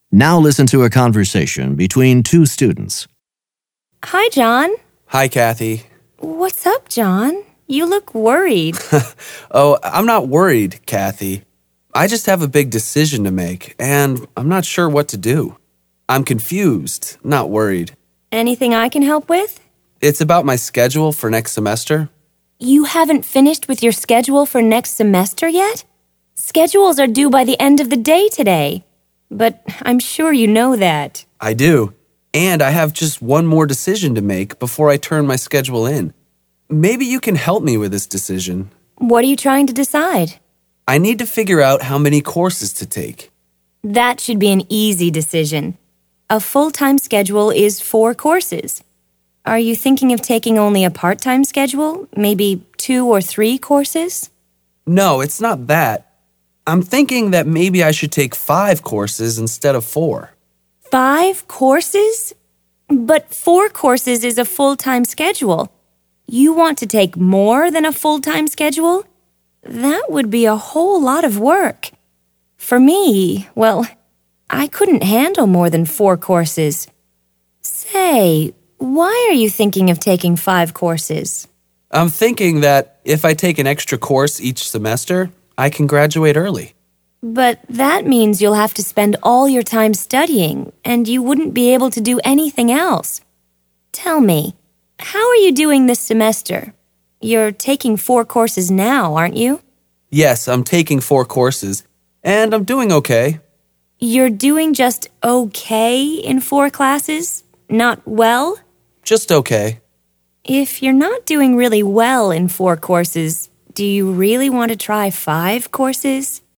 Now listen to a conversation between two students. Hi, John. Hi, Kathy. What's up, John? You look worried. Oh, I'm not worried, Kathy. I just have a big decision to make, and I'm not sure what to do. I'm confused, not worried. Anything I can help with? It's about my schedule for next semester. You haven't finished with your schedule for next semester yet? Schedules are due by the end of the day today. But I'm sure you know that. I do. And I have just one more decision to make before I turn my schedule in. Maybe you can help me with this decision. What are you trying to decide? I need to figure out how many courses to take. That should be an easy decision. A full-time schedule is 4 courses. Are you thinking of taking only a part-time schedule? Maybe 2 or 3 courses? No, it's not that. I'm thinking that maybe I should take 5 courses instead of 4. 5 courses? But 4 courses is a full-time schedule. You want to take more than a full-time schedule? That would be a whole lot of work. For me, well, I couldn't handle more than 4 courses. Say, why are you thinking of taking 5 courses? I'm thinking that if I take an extra course each semester, I can graduate early. But that means you'll have to spend all your time studying, and you wouldn't be able to do anything else. Tell me, how are you doing this semester? You're taking 4 courses now, aren't you? Yes, I'm taking 4 courses, and I'm doing okay. You're doing just okay in 4 classes? Not well? Just okay. If you're not doing really well in 4 courses, do you really want to try 5 courses?